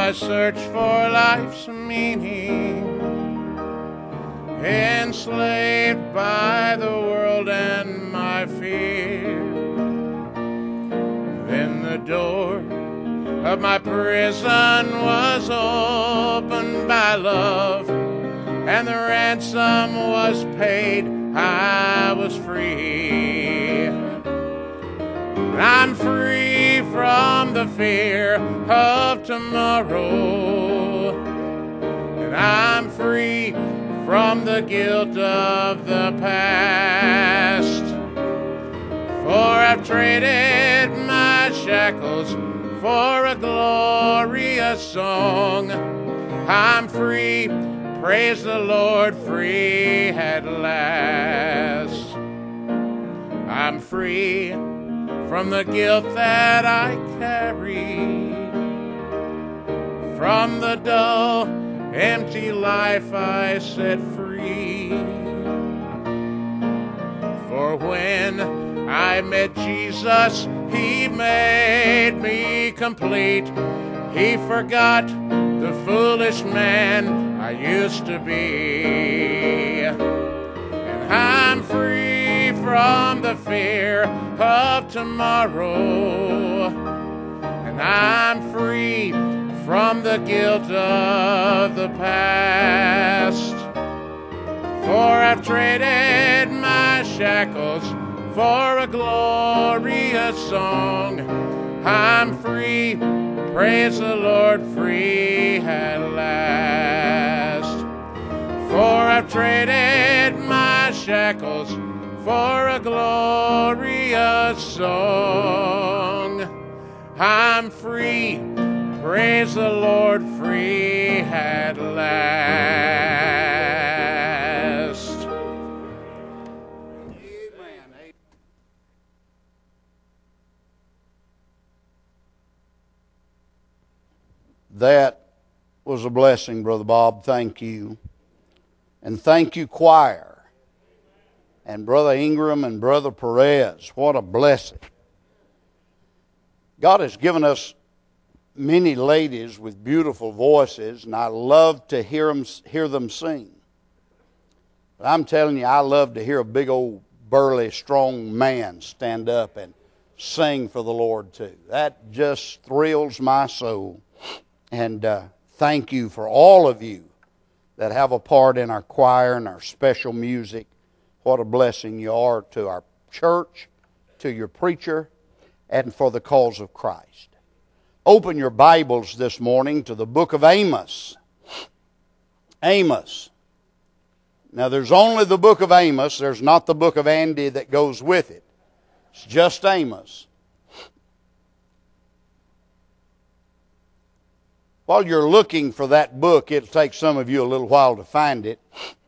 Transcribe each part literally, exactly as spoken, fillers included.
my search for life's meaning, enslaved by the world and my fear. Then the door of my prison was opened by love, and the ransom was paid. I was free. I'm free from the fear of tomorrow, and I'm free from the guilt of the past. For I've traded my shackles for a glorious song. I'm free, praise the Lord, free at last. I'm free from the guilt that I carry, from the dull, empty life I set free. For when I met Jesus, He made me complete. He forgot the foolish man I used to be. And I'm free from the fear of tomorrow, and I'm free from the guilt of the past. For I've traded my shackles for a glorious song. I'm free, praise the Lord, free at last. For I've traded my shackles for a glorious song. I'm free, praise the Lord, free at last. Amen. That was a blessing, Brother Bob. Thank you. And thank you, choir. And Brother Ingram and Brother Perez. What a blessing. God has given us many ladies with beautiful voices, and I love to hear them, hear them sing. But I'm telling you, I love to hear a big old burly, strong man stand up and sing for the Lord too. That just thrills my soul. And uh, thank you for all of you that have a part in our choir and our special music. What a blessing you are to our church, to your preacher, and for the cause of Christ. Open your Bibles this morning to the book of Amos. Amos. Now there's only the book of Amos. There's not the book of Andy that goes with it. It's just Amos. While you're looking for that book, it'll take some of you a little while to find it.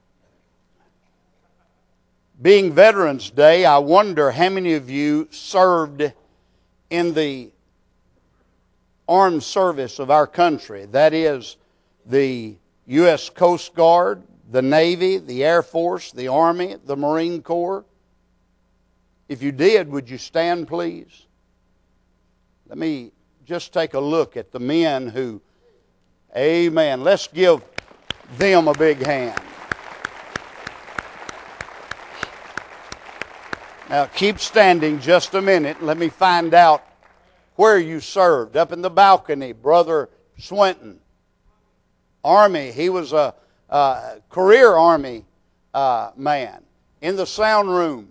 Being Veterans Day, I wonder how many of you served in the armed service of our country. That is the U S Coast Guard, the Navy, the Air Force, the Army, the Marine Corps. If you did, would you stand, please? Let me just take a look at the men who, amen. Let's give them a big hand. Now, keep standing just a minute. Let me find out where you served. Up in the balcony, Brother Swinton. Army, he was a, a career Army uh, man. In the sound room,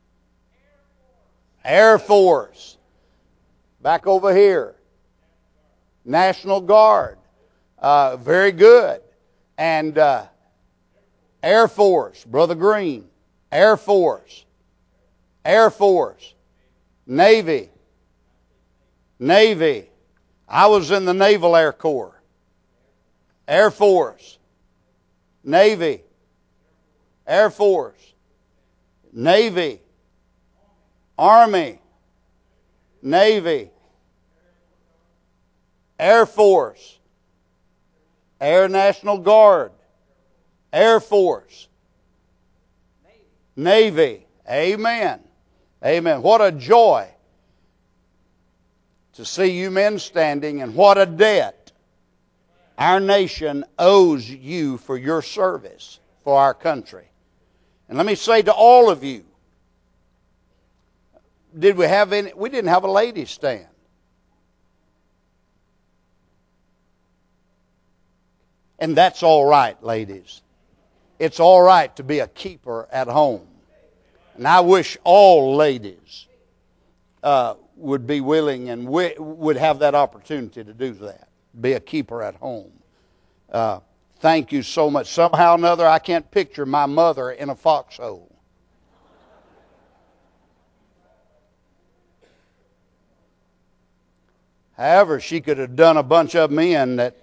Air Force. Back over here, National Guard. Uh, very good. And uh, Air Force, Brother Green. Air Force. Air Force, Navy, Navy. I was in the Naval Air Corps. Air Force, Navy, Air Force, Navy, Army, Navy, Air Force, Air National Guard, Air Force, Navy. Amen. Amen. What a joy to see you men standing, and what a debt Our nation owes you for your service for our country. And let me say to all of you, did we have any? We didn't have a ladies' stand. And that's all right, ladies. It's all right to be a keeper at home. And I wish all ladies uh, would be willing and w- would have that opportunity to do that. Be a keeper at home. Uh, thank you so much. Somehow or another, I can't picture my mother in a foxhole. However, she could have done a bunch of them in that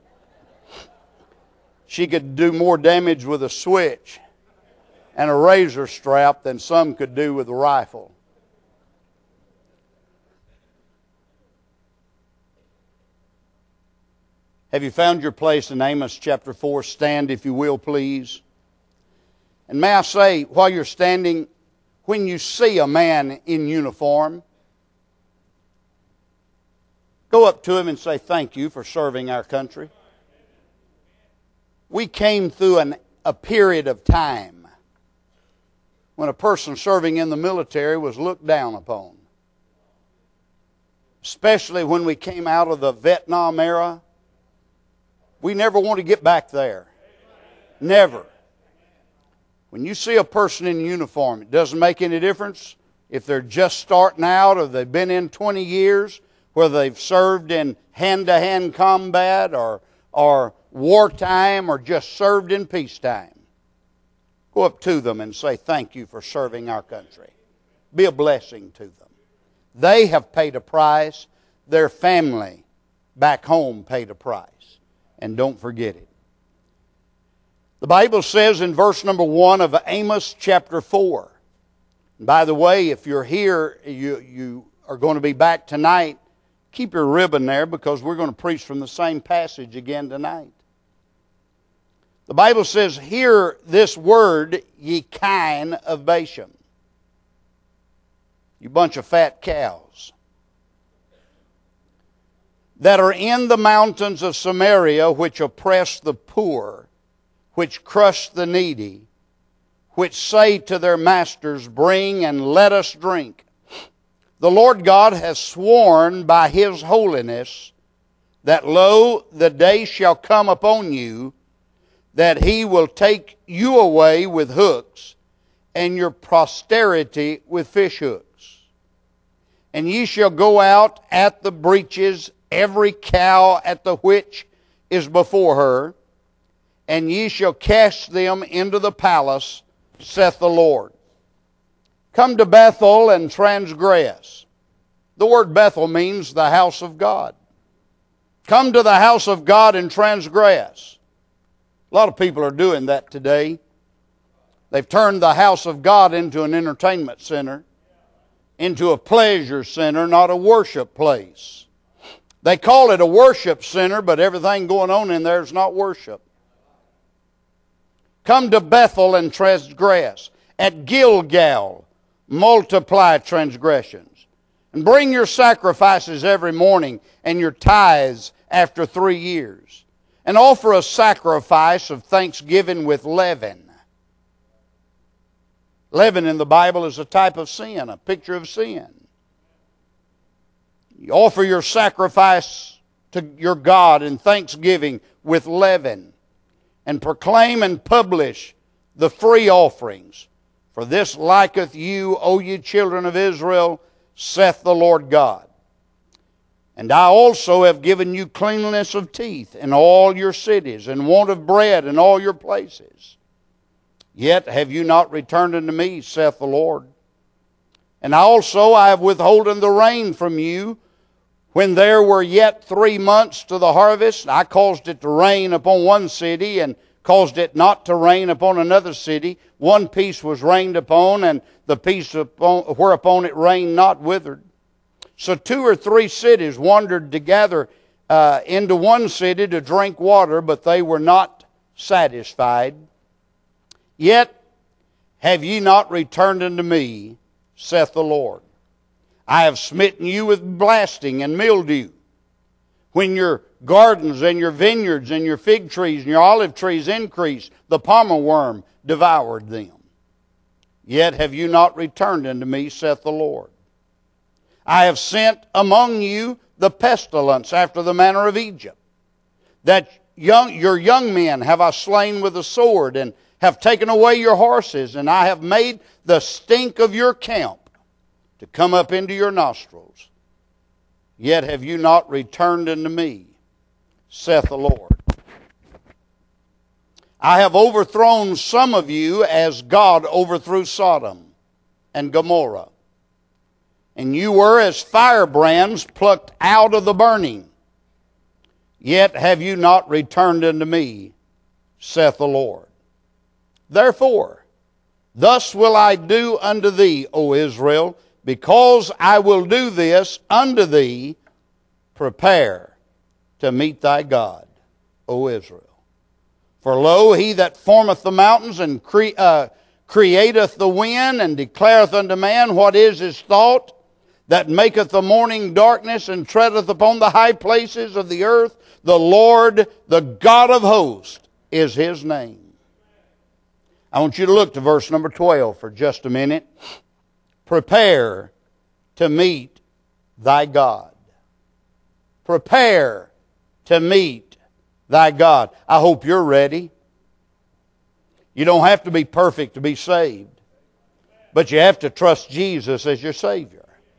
she could do more damage with a switch and a razor strap than some could do with a rifle. Have you found your place in Amos chapter four? Stand, if you will, please. And may I say, while you're standing, when you see a man in uniform, go up to him and say, thank you for serving our country. We came through an, a period of time when a person serving in the military was looked down upon. Especially when we came out of the Vietnam era. We never want to get back there. Never. When you see a person in uniform, it doesn't make any difference if they're just starting out or they've been in twenty years, whether they've served in hand-to-hand combat or, or wartime or just served in peacetime. Go up to them and say, thank you for serving our country. Be a blessing to them. They have paid a price. Their family back home paid a price. And don't forget it. The Bible says in verse number one of Amos chapter four. And by the way, if you're here, you, you are going to be back tonight, keep your ribbon there because we're going to preach from the same passage again tonight. The Bible says, hear this word, ye kine of Bashan. You bunch of fat cows that are in the mountains of Samaria, which oppress the poor, which crush the needy, which say to their masters, bring and let us drink. The Lord God has sworn by His holiness that, lo, the day shall come upon you that He will take you away with hooks, and your posterity with fish hooks. And ye shall go out at the breaches, every cow at the which is before her, and ye shall cast them into the palace, saith the Lord. Come to Bethel and transgress. The word Bethel means the house of God. Come to the house of God and transgress. A lot of people are doing that today. They've turned the house of God into an entertainment center, into a pleasure center, not a worship place. They call it a worship center, but everything going on in there is not worship. Come to Bethel and transgress. At Gilgal, multiply transgressions. And bring your sacrifices every morning and your tithes after three years. And offer a sacrifice of thanksgiving with leaven. Leaven in the Bible is a type of sin, a picture of sin. You offer your sacrifice to your God in thanksgiving with leaven, and proclaim and publish the free offerings. For this liketh you, O ye children of Israel, saith the Lord God. And I also have given you cleanliness of teeth in all your cities, and want of bread in all your places. Yet have you not returned unto me, saith the Lord. And also I have withholden the rain from you, when there were yet three months to the harvest. I caused it to rain upon one city, and caused it not to rain upon another city. One piece was rained upon, and the piece upon, whereupon it rained not withered. So two or three cities wandered together uh, into one city to drink water, but they were not satisfied. Yet have ye not returned unto me, saith the Lord. I have smitten you with blasting and mildew. When your gardens and your vineyards and your fig trees and your olive trees increased, the palmer worm devoured them. Yet have you not returned unto me, saith the Lord. I have sent among you the pestilence after the manner of Egypt, that young, your young men have I slain with the sword, and have taken away your horses, and I have made the stink of your camp to come up into your nostrils. Yet have you not returned unto me, saith the Lord. I have overthrown some of you as God overthrew Sodom and Gomorrah. And you were as firebrands plucked out of the burning. Yet have you not returned unto me, saith the Lord. Therefore, thus will I do unto thee, O Israel, because I will do this unto thee, prepare to meet thy God, O Israel. For lo, he that formeth the mountains and cre- uh, createth the wind, and declareth unto man what is his thought, that maketh the morning darkness, and treadeth upon the high places of the earth, the Lord, the God of hosts, is his name. I want you to look to verse number twelve for just a minute. Prepare to meet thy God. Prepare to meet thy God. I hope you're ready. You don't have to be perfect to be saved, but you have to trust Jesus as your Savior.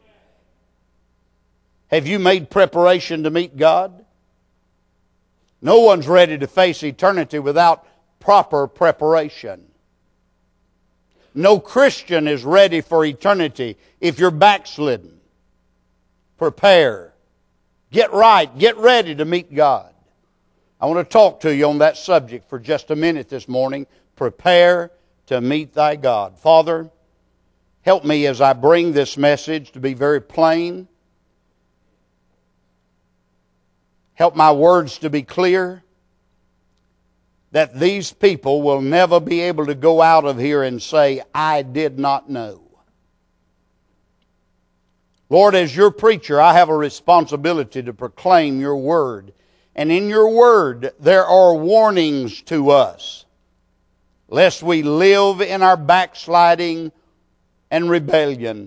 Have you made preparation to meet God? No one's ready to face eternity without proper preparation. No Christian is ready for eternity if you're backslidden. Prepare. Get right. Get ready to meet God. I want to talk to you on that subject for just a minute this morning. Prepare to meet thy God. Father, help me as I bring this message to be very plain. Help my words to be clear, that these people will never be able to go out of here and say, I did not know. Lord, as your preacher, I have a responsibility to proclaim your word. And in your word, there are warnings to us, lest we live in our backsliding and rebellion.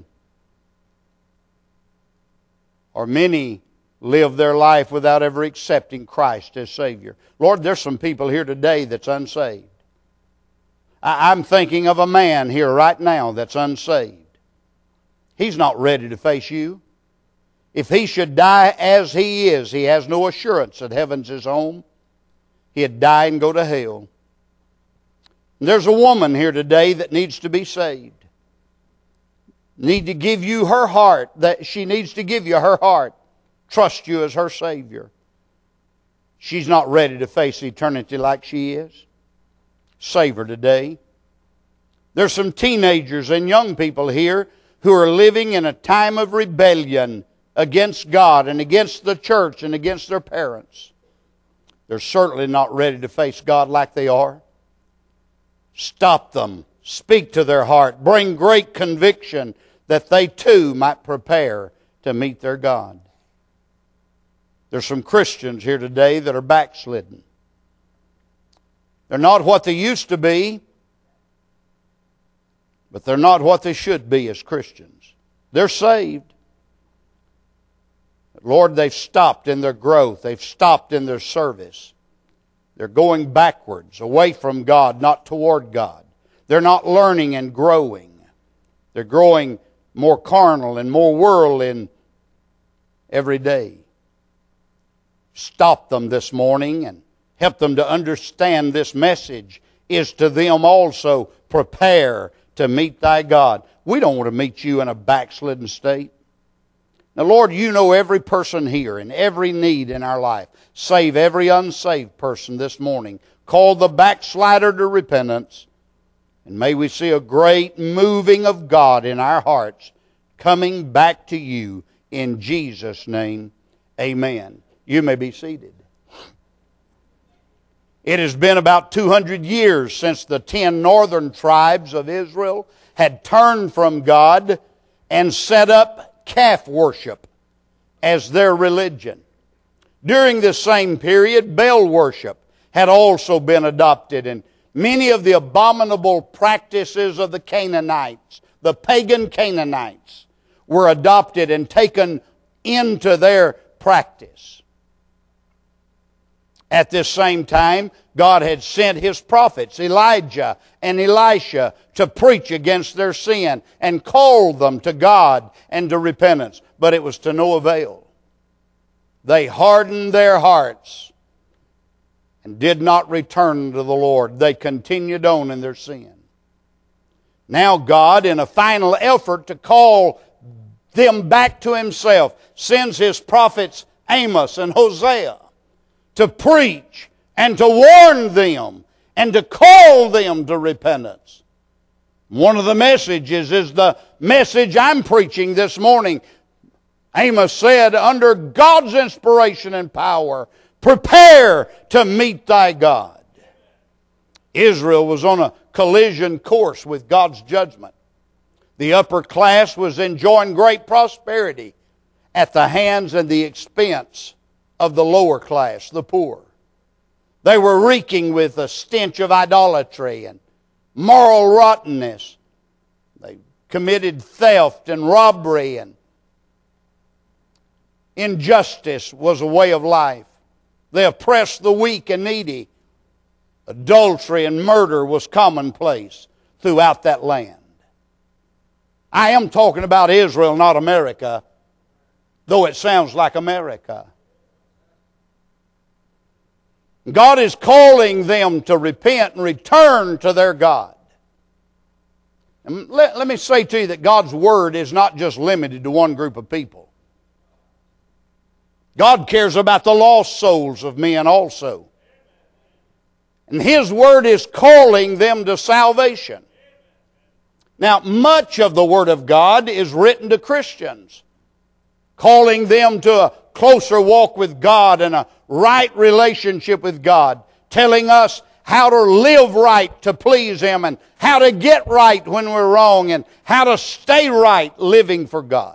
Or many live their life without ever accepting Christ as Savior. Lord, there's some people here today that's unsaved. I'm thinking of a man here right now that's unsaved. He's not ready to face you. If he should die as he is, he has no assurance that heaven's his home. He'd die and go to hell. There's a woman here today that needs to be saved. Need to give you her heart. That she needs to give you her heart. Trust you as her Savior. She's not ready to face eternity like she is. Save her today. There's some teenagers and young people here who are living in a time of rebellion against God and against the church and against their parents. They're certainly not ready to face God like they are. Stop them. Speak to their heart. Bring great conviction that they too might prepare to meet their God. There's some Christians here today that are backslidden. They're not what they used to be, but they're not what they should be as Christians. They're saved. Lord, they've stopped in their growth. They've stopped in their service. They're going backwards, away from God, not toward God. They're not learning and growing. They're growing more carnal and more worldly every day. Stop them this morning and help them to understand this message is to them also. Prepare to meet thy God. We don't want to meet you in a backslidden state. Now, Lord, you know every person here and every need in our life. Save every unsaved person this morning. Call the backslider to repentance. And may we see a great moving of God in our hearts coming back to you in Jesus' name. Amen. You may be seated. It has been about two hundred years since the ten northern tribes of Israel had turned from God and set up calf worship as their religion. During this same period, Baal worship had also been adopted, and many of the abominable practices of the Canaanites, the pagan Canaanites, were adopted and taken into their practice. At this same time, God had sent His prophets, Elijah and Elisha, to preach against their sin and call them to God and to repentance. But it was to no avail. They hardened their hearts and did not return to the Lord. They continued on in their sin. Now God, in a final effort to call them back to Himself, sends His prophets Amos and Hosea to preach and to warn them and to call them to repentance. One of the messages is the message I'm preaching this morning. Amos said, under God's inspiration and power, prepare to meet thy God. Israel was on a collision course with God's judgment. The upper class was enjoying great prosperity at the hands and the expense of the lower class, the poor. They were reeking with the stench of idolatry and moral rottenness. They committed theft and robbery, and injustice was a way of life. They oppressed the weak and needy. Adultery and murder was commonplace throughout that land. I am talking about Israel, not America, though it sounds like America. God is calling them to repent and return to their God. And let, let me say to you that God's Word is not just limited to one group of people. God cares about the lost souls of men also. And His Word is calling them to salvation. Now, much of the Word of God is written to Christians, calling them to a closer walk with God and a right relationship with God, telling us how to live right to please Him and how to get right when we're wrong and how to stay right living for God.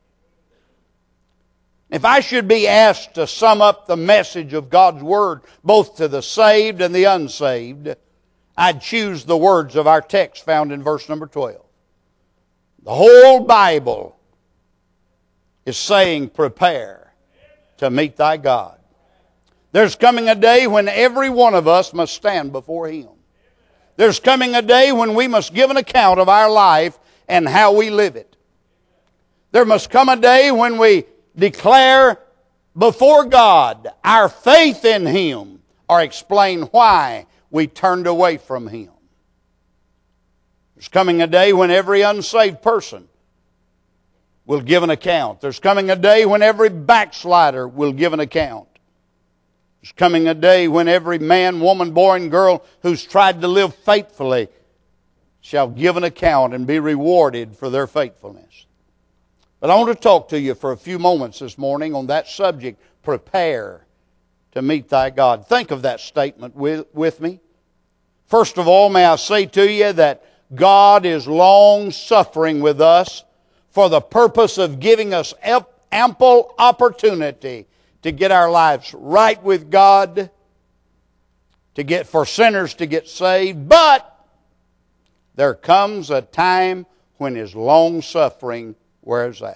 If I should be asked to sum up the message of God's Word, both to the saved and the unsaved, I'd choose the words of our text found in verse number twelve. The whole Bible is saying, prepare to meet thy God. There's coming a day when every one of us must stand before Him. There's coming a day when we must give an account of our life and how we live it. There must come a day when we declare before God our faith in Him or explain why we turned away from Him. There's coming a day when every unsaved person will give an account. There's coming a day when every backslider will give an account. There's coming a day when every man, woman, boy, and girl who's tried to live faithfully shall give an account and be rewarded for their faithfulness. But I want to talk to you for a few moments this morning on that subject, prepare to meet thy God. Think of that statement with, with me. First of all, may I say to you that God is long-suffering with us for the purpose of giving us ample opportunity to get our lives right with God, to get for sinners to get saved. But there comes a time when His long-suffering wears out.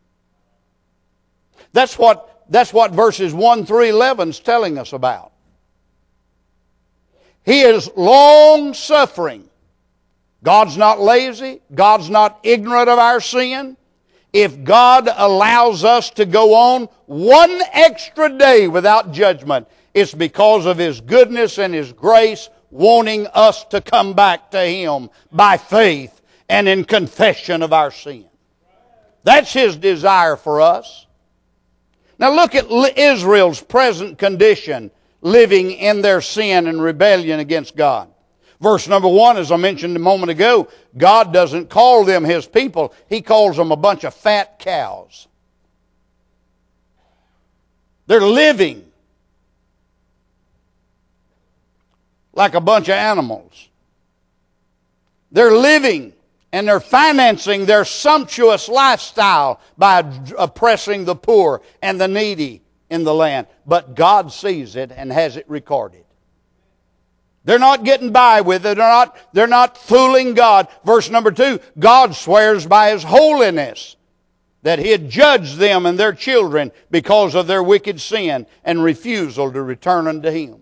That's what, that's what verses one through eleven is telling us about. He is long-suffering. God's not lazy. God's not ignorant of our sin. If God allows us to go on one extra day without judgment, it's because of His goodness and His grace wanting us to come back to Him by faith and in confession of our sin. That's His desire for us. Now look at Israel's present condition, living in their sin and rebellion against God. Verse number one, as I mentioned a moment ago, God doesn't call them His people. He calls them a bunch of fat cows. They're living like a bunch of animals. They're living and they're financing their sumptuous lifestyle by oppressing the poor and the needy in the land. But God sees it and has it recorded. They're not getting by with it. They're not, they're not fooling God. Verse number two, God swears by His holiness that He had judged them and their children because of their wicked sin and refusal to return unto Him.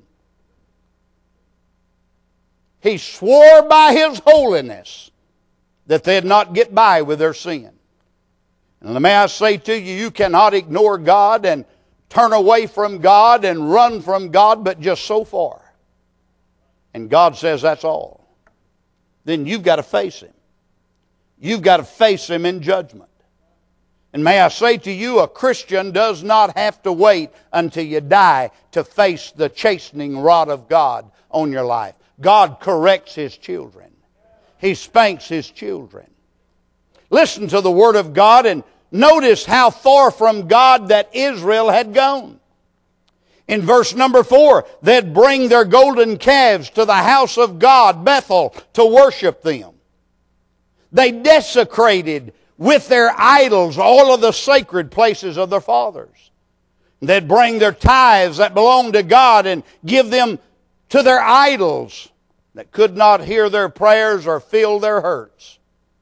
He swore by His holiness that they'd not get by with their sin. And may I say to you, you cannot ignore God and turn away from God and run from God, but just so far. And God says that's all. Then you've got to face Him. You've got to face Him in judgment. And may I say to you, a Christian does not have to wait until you die to face the chastening rod of God on your life. God corrects His children. He spanks His children. Listen to the Word of God and notice how far from God that Israel had gone. In verse number four, they'd bring their golden calves to the house of God, Bethel, to worship them. They desecrated with their idols all of the sacred places of their fathers. They'd bring their tithes that belonged to God and give them to their idols that could not hear their prayers or feel their hurts.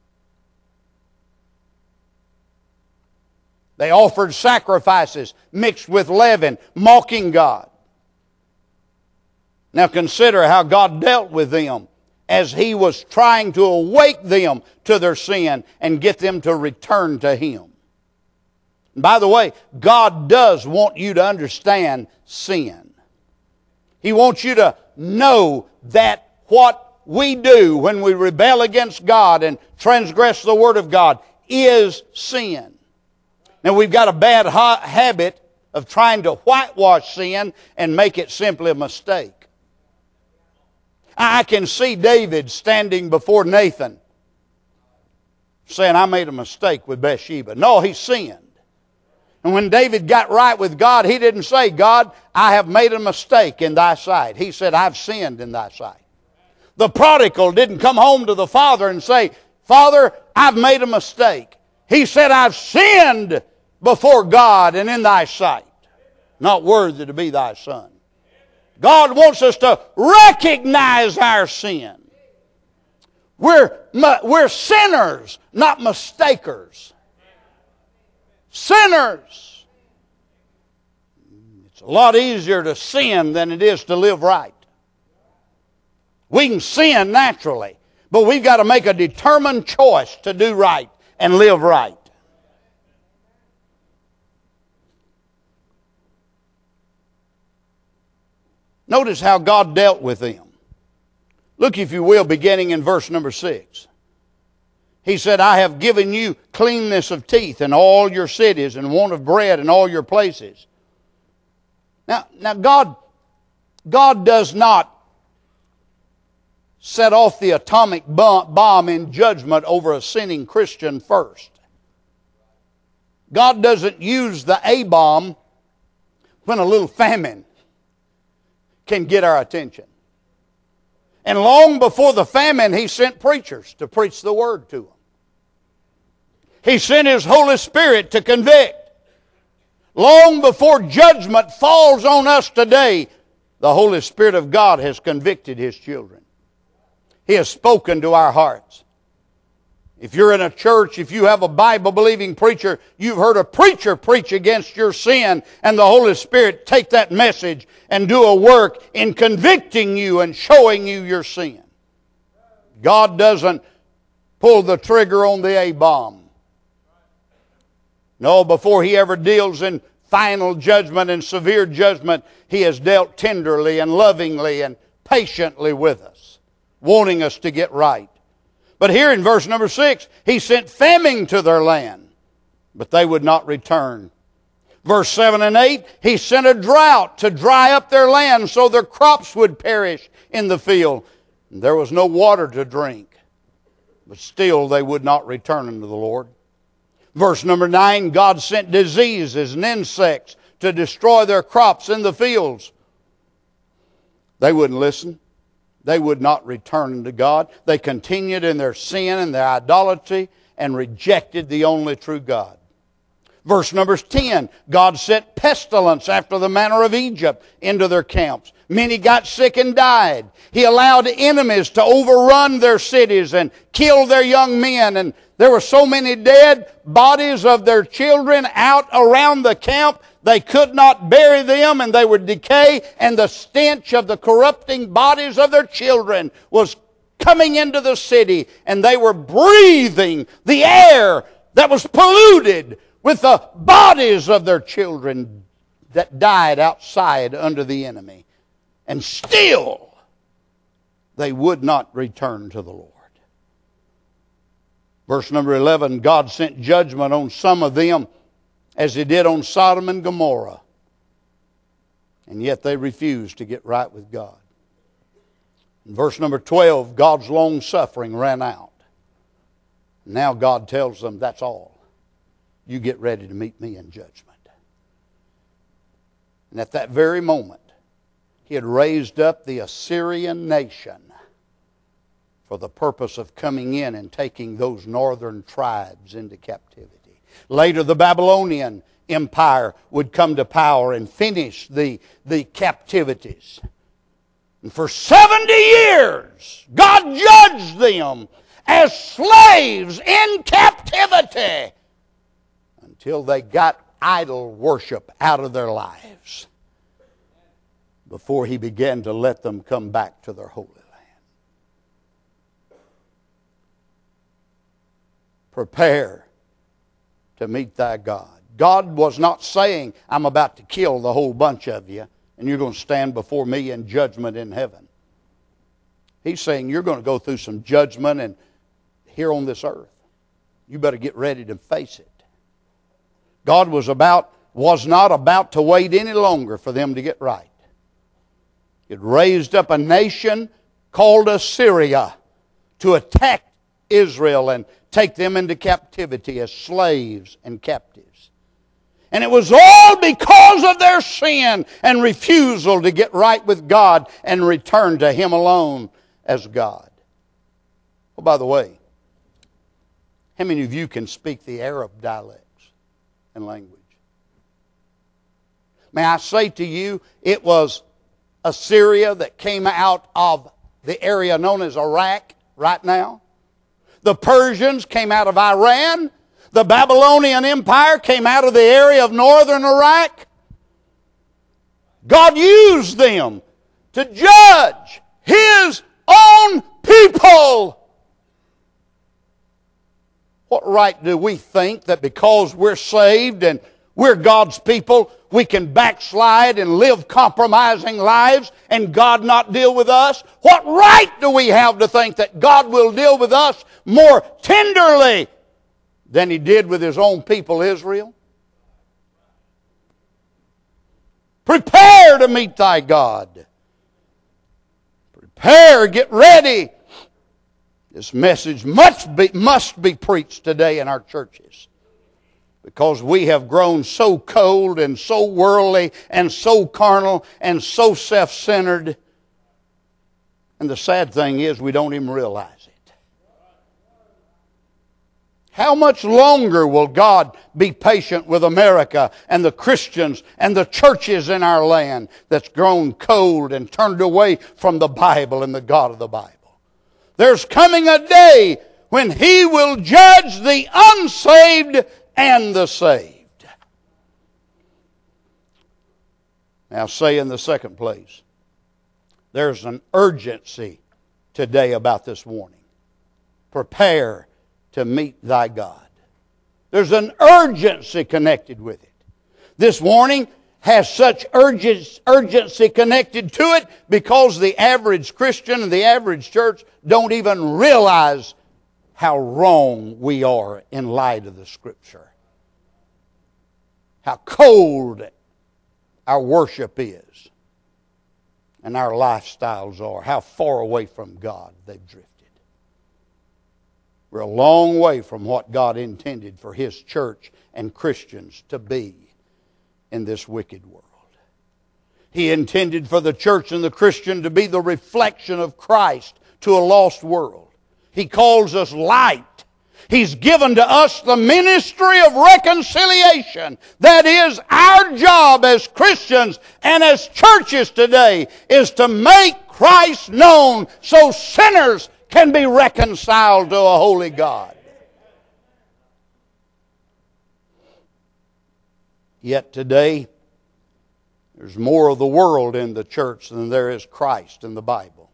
They offered sacrifices mixed with leaven, mocking God. Now consider how God dealt with them as He was trying to awake them to their sin and get them to return to Him. And by the way, God does want you to understand sin. He wants you to know that what we do when we rebel against God and transgress the Word of God is sin. Now we've got a bad ha- habit of trying to whitewash sin and make it simply a mistake. I can see David standing before Nathan saying, I made a mistake with Bathsheba. No, he sinned. And when David got right with God, he didn't say, God, I have made a mistake in thy sight. He said, I've sinned in thy sight. The prodigal didn't come home to the father and say, Father, I've made a mistake. He said, I've sinned before God and in thy sight, not worthy to be thy son. God wants us to recognize our sin. We're, we're sinners, not mistakers. Sinners. It's a lot easier to sin than it is to live right. We can sin naturally, but we've got to make a determined choice to do right and live right. Notice how God dealt with them. Look, if you will, beginning in verse number six. He said, I have given you cleanness of teeth in all your cities and want of bread in all your places. Now, now God, God does not set off the atomic bomb in judgment over a sinning Christian first. God doesn't use the A-bomb when a little famine can get our attention. And long before the famine, He sent preachers to preach the Word to them. He sent His Holy Spirit to convict. Long before judgment falls on us today, the Holy Spirit of God has convicted His children. He has spoken to our hearts. If you're in a church, if you have a Bible-believing preacher, you've heard a preacher preach against your sin, and the Holy Spirit take that message and do a work in convicting you and showing you your sin. God doesn't pull the trigger on the A-bomb. No, before He ever deals in final judgment and severe judgment, He has dealt tenderly and lovingly and patiently with us, wanting us to get right. But here in verse number six, He sent famine to their land, but they would not return. Verse seven and eight, He sent a drought to dry up their land so their crops would perish in the field. And there was no water to drink, but still they would not return unto the Lord. Verse number nine, God sent diseases and insects to destroy their crops in the fields. They wouldn't listen. They would not return unto God. They continued in their sin and their idolatry and rejected the only true God. Verse number ten, God sent pestilence after the manner of Egypt into their camps. Many got sick and died. He allowed enemies to overrun their cities and kill their young men. And there were so many dead bodies of their children out around the camp, they could not bury them and they would decay. And the stench of the corrupting bodies of their children was coming into the city. And they were breathing the air that was polluted with the bodies of their children that died outside under the enemy. And still, they would not return to the Lord. Verse number eleven, God sent judgment on some of them as He did on Sodom and Gomorrah. And yet they refused to get right with God. In verse number twelve, God's long suffering ran out. Now God tells them, that's all. You get ready to meet me in judgment. And at that very moment, He had raised up the Assyrian nation for the purpose of coming in and taking those northern tribes into captivity. Later, the Babylonian Empire would come to power and finish the, the captivities. And for seventy years, God judged them as slaves in captivity until they got idol worship out of their lives before He began to let them come back to their holy land. Prepare to meet thy God. God was not saying, I'm about to kill the whole bunch of you and you're going to stand before me in judgment in heaven. He's saying you're going to go through some judgment and here on this earth. You better get ready to face it. God was about was not about to wait any longer for them to get right. It raised up a nation called Assyria to attack Israel and take them into captivity as slaves and captives. And it was all because of their sin and refusal to get right with God and return to Him alone as God. Oh, by the way, how many of you can speak the Arab dialects and language? May I say to you, it was Assyria that came out of the area known as Iraq right now. The Persians came out of Iran. The Babylonian Empire came out of the area of northern Iraq. God used them to judge His own people. What right do we think that because we're saved and we're God's people, we can backslide and live compromising lives and God not deal with us? What right do we have to think that God will deal with us more tenderly than He did with His own people, Israel? Prepare to meet thy God. Prepare, get ready. This message must be, must be preached today in our churches, because we have grown so cold and so worldly and so carnal and so self-centered. And the sad thing is we don't even realize it. How much longer will God be patient with America and the Christians and the churches in our land that's grown cold and turned away from the Bible and the God of the Bible? There's coming a day when He will judge the unsaved and the saved. Now, say in the second place, there's an urgency today about this warning. Prepare to meet thy God. There's an urgency connected with it. This warning has such urgency connected to it because the average Christian and the average church don't even realize how wrong we are in light of the Scripture. How cold our worship is and our lifestyles are. How far away from God they've drifted. We're a long way from what God intended for His church and Christians to be in this wicked world. He intended for the church and the Christian to be the reflection of Christ to a lost world. He calls us light. He's given to us the ministry of reconciliation. That is, our job as Christians and as churches today is to make Christ known so sinners can be reconciled to a holy God. Yet today, there's more of the world in the church than there is Christ in the Bible.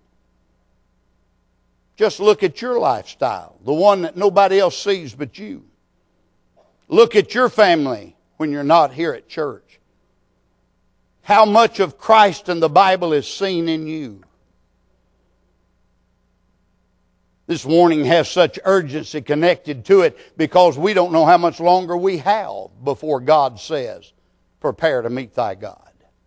Just look at your lifestyle, the one that nobody else sees but you. Look at your family when you're not here at church. How much of Christ and the Bible is seen in you? This warning has such urgency connected to it because we don't know how much longer we have before God says, prepare to meet thy God.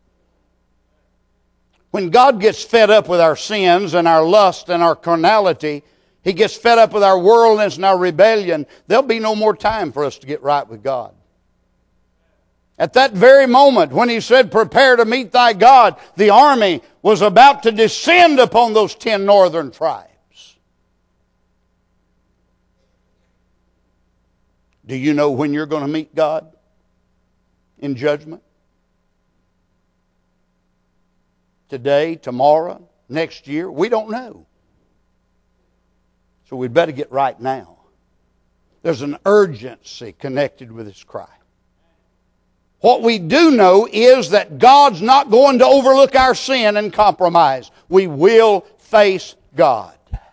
When God gets fed up with our sins and our lust and our carnality, He gets fed up with our worldliness and our rebellion, there'll be no more time for us to get right with God. At that very moment when He said, prepare to meet thy God, the army was about to descend upon those ten northern tribes. Do you know when you're going to meet God in judgment? Today, tomorrow, next year? We don't know. So we'd better get right now. There's an urgency connected with this cry. What we do know is that God's not going to overlook our sin and compromise. We will face God.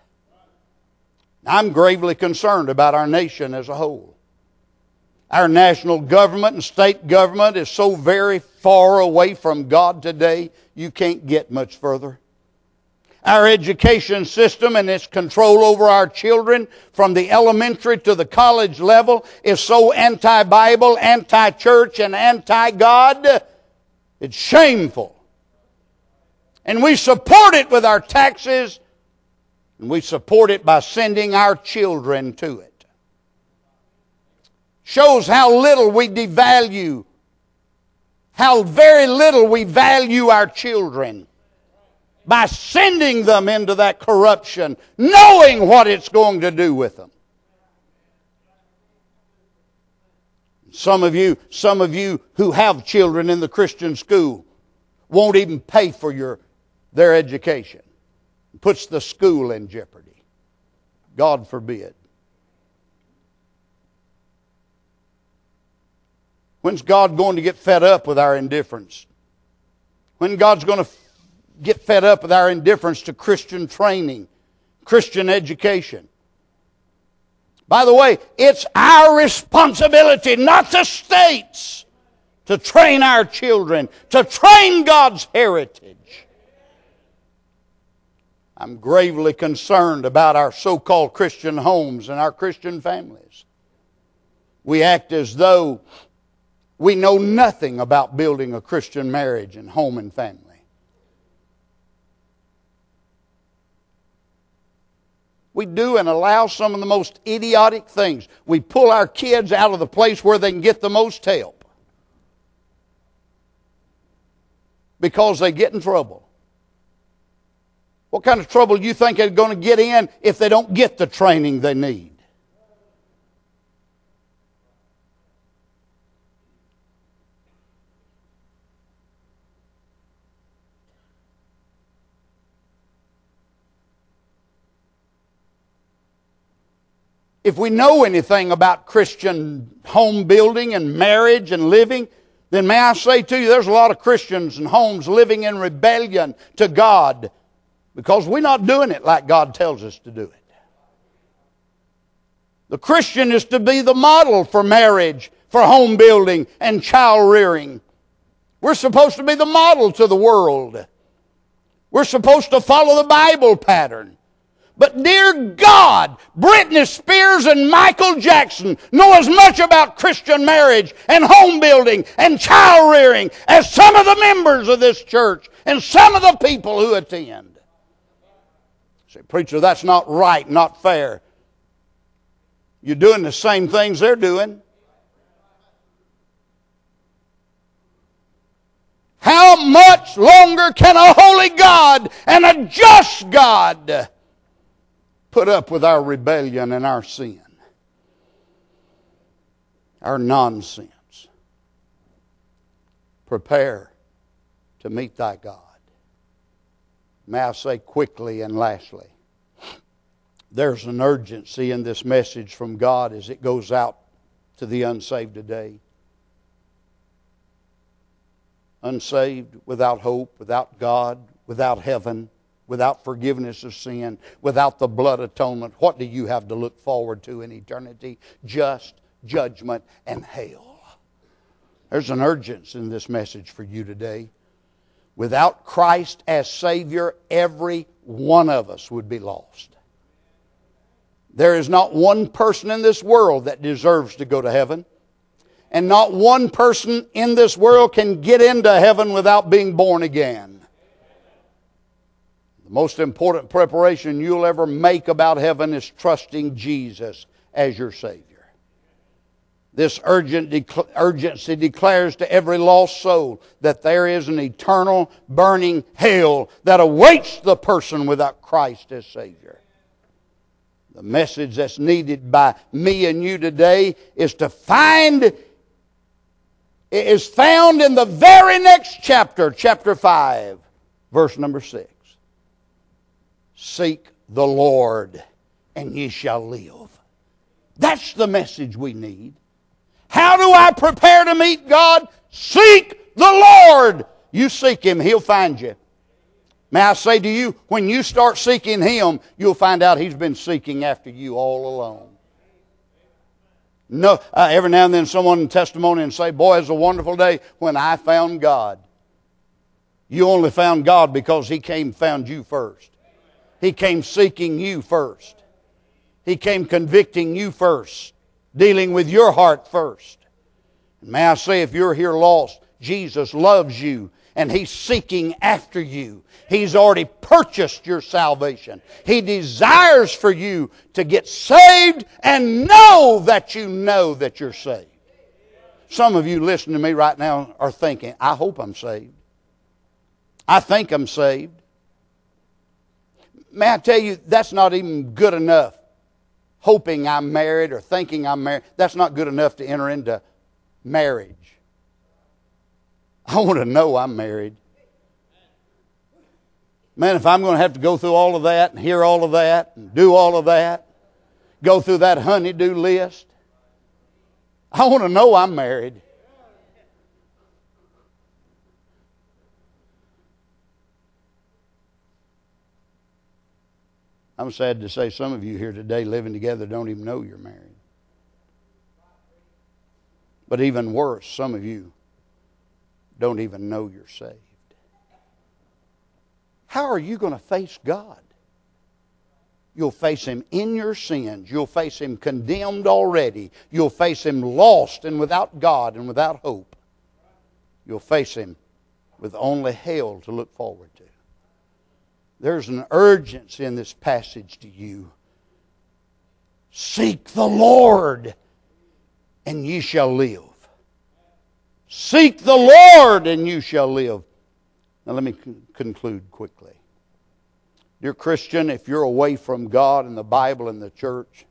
I'm gravely concerned about our nation as a whole. Our national government and state government is so very far away from God today, you can't get much further. Our education system and its control over our children from the elementary to the college level is so anti-Bible, anti-church, and anti-God. It's shameful. And we support it with our taxes, and we support it by sending our children to it. Shows how little we devalue, how very little we value our children by sending them into that corruption, knowing what it's going to do with them. Some of you, some of you who have children in the Christian school won't even pay for your, their education. It puts the school in jeopardy. God forbid. When's God going to get fed up with our indifference? When God's going to get fed up with our indifference to Christian training, Christian education? By the way, it's our responsibility, not the state's, to train our children, to train God's heritage. I'm gravely concerned about our so-called Christian homes and our Christian families. We act as though we know nothing about building a Christian marriage and home and family. We do and allow some of the most idiotic things. We pull our kids out of the place where they can get the most help because they get in trouble. What kind of trouble do you think they're going to get in if they don't get the training they need? If we know anything about Christian home building and marriage and living, then may I say to you, there's a lot of Christians and homes living in rebellion to God because we're not doing it like God tells us to do it. The Christian is to be the model for marriage, for home building, and child rearing. We're supposed to be the model to the world. We're supposed to follow the Bible pattern. But dear God, Britney Spears and Michael Jackson know as much about Christian marriage and home building and child rearing as some of the members of this church and some of the people who attend. Say, preacher, that's not right, not fair. You're doing the same things they're doing. How much longer can a holy God and a just God put up with our rebellion and our sin? our nonsense. Prepare to meet thy God. May I say quickly and lastly, there's an urgency in this message from God as it goes out to the unsaved today. Unsaved, without hope, without God, without heaven, without forgiveness of sin, without the blood atonement. What do you have to look forward to in eternity? Just judgment and hell. There's an urgency in this message for you today. Without Christ as Savior, every one of us would be lost. There is not one person in this world that deserves to go to heaven. And not one person in this world can get into heaven without being born again. The most important preparation you'll ever make about heaven is trusting Jesus as your Savior. This urgent dec- urgency declares to every lost soul that there is an eternal burning hell that awaits the person without Christ as Savior. The message that's needed by me and you today is to find, is found in the very next chapter, chapter five, verse number six. Seek the Lord, and ye shall live. That's the message we need. How do I prepare to meet God? Seek the Lord. You seek Him, He'll find you. May I say to you, when you start seeking Him, you'll find out He's been seeking after you all along. No, uh, every now and then someone in testimony and say, boy, it's a wonderful day when I found God. You only found God because He came and found you first. He came seeking you first. He came convicting you first, dealing with your heart first. And may I say, if you're here lost, Jesus loves you and He's seeking after you. He's already purchased your salvation. He desires for you to get saved and know that you know that you're saved. Some of you listening to me right now are thinking, I hope I'm saved. I think I'm saved. May I tell you, that's not even good enough. Hoping I'm married or thinking I'm married, that's not good enough to enter into marriage. I want to know I'm married. Man, if I'm going to have to go through all of that and hear all of that and do all of that, go through that honey-do list, I want to know I'm married. I'm sad to say some of you here today living together don't even know you're married. But even worse, some of you don't even know you're saved. How are you going to face God? You'll face Him in your sins. You'll face Him condemned already. You'll face Him lost and without God and without hope. You'll face Him with only hell to look forward to. There's an urgency in this passage to you. Seek the Lord, and ye shall live. Seek the Lord, and you shall live. Now let me con- conclude quickly. Dear Christian, if you're away from God and the Bible and the church,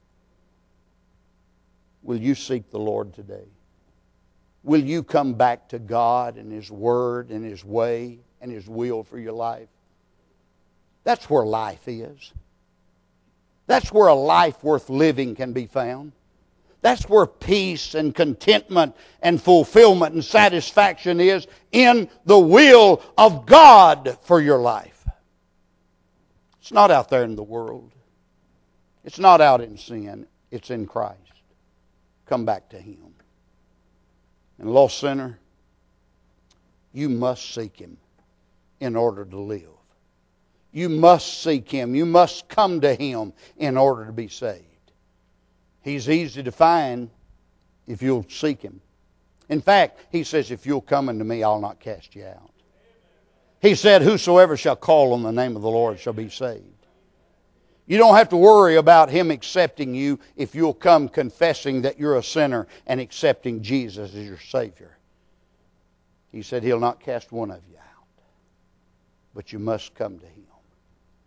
will you seek the Lord today? Will you come back to God and His Word and His way and His will for your life? That's where life is. That's where a life worth living can be found. That's where peace and contentment and fulfillment and satisfaction is, in the will of God for your life. It's not out there in the world. It's not out in sin. It's in Christ. Come back to Him. And lost sinner, you must seek Him in order to live. You must seek Him. You must come to Him in order to be saved. He's easy to find if you'll seek Him. In fact, He says, if you'll come unto me, I'll not cast you out. He said, whosoever shall call on the name of the Lord shall be saved. You don't have to worry about Him accepting you if you'll come confessing that you're a sinner and accepting Jesus as your Savior. He said He'll not cast one of you out. But you must come to Him.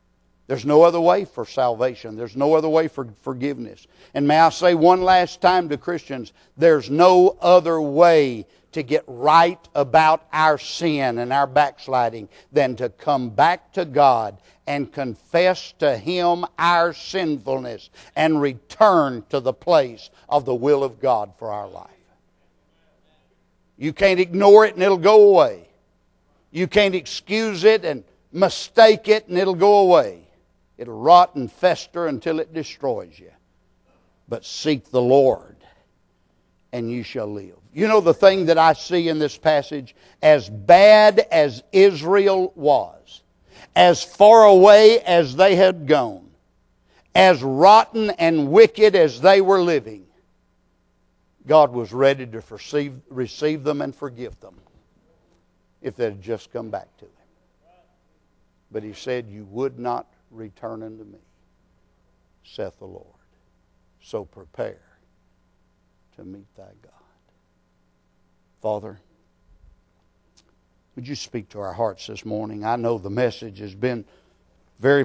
There's no other way for salvation. There's no other way for forgiveness. And may I say one last time to Christians, there's no other way to get right about our sin and our backsliding than to come back to God and confess to Him our sinfulness and return to the place of the will of God for our life. You can't ignore it and it'll go away. You can't excuse it and mistake it and it'll go away. It'll rot and fester until it destroys you. But seek the Lord, and you shall live. You know the thing that I see in this passage? As bad as Israel was, as far away as they had gone, as rotten and wicked as they were living, God was ready to receive, receive them and forgive them if they had just come back to Him. But He said, you would not return unto me, saith the Lord. So prepare to meet thy God. Father, would you speak to our hearts this morning? I know the message has been very